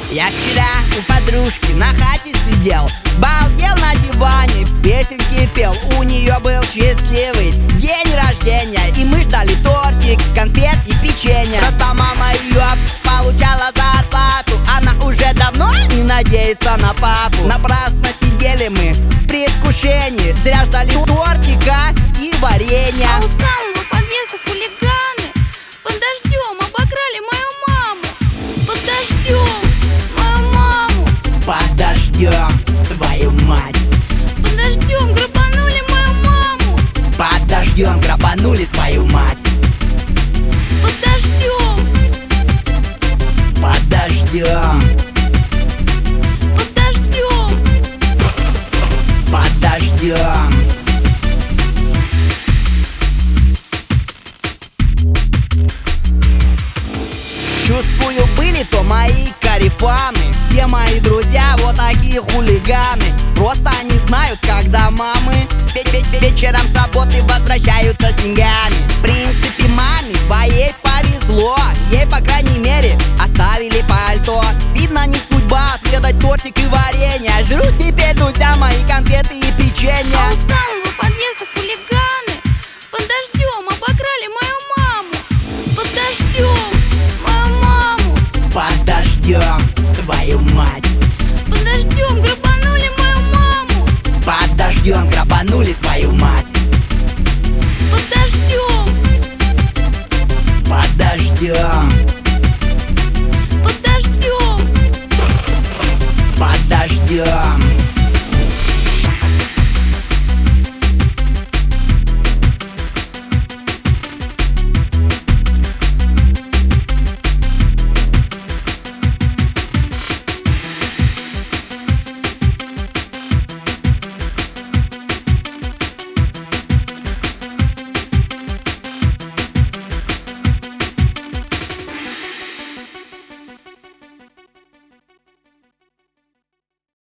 Я вчера у подружки на хате сидел, балдел на диване, песенки пел. У нее был счастливый день рождения, и мы ждали тортик, конфет и печенье. Просто мама ее получала зарплату, она уже давно не надеется на папу. Напрасно сидели мы в предвкушении, зря ждали тортика и варенья. А у самого подъезда хулиганы под дождем обокрали мою маму. Под дождем мою маму. Под дождем твою мать. Под дождем грабанули мою маму. Под дождем грабанули твою мать. Под дождем. Под дождем. Под дождем. Под дождем. Чувствую, были то мои карифаны. Все мои друзья вот такие хулиганы. Просто они знают, когда мамы вечером с работы возвращаются с деньгами. В принципе, маме твоей повезло, ей, по крайней мере, оставили пальто. Видно, не судьба отведать тортик и варенье. Жрут теперь друзья мои конфеты и печенье. А у самого подъезда хулиганы под дождем обокрали мою маму. Под дождем мою маму. Под дождем твою мать. Под дождем грабанули мою маму. Под дождем грабанули твою мать. Под дождем. Под дождем. Под дождем. Под дождем.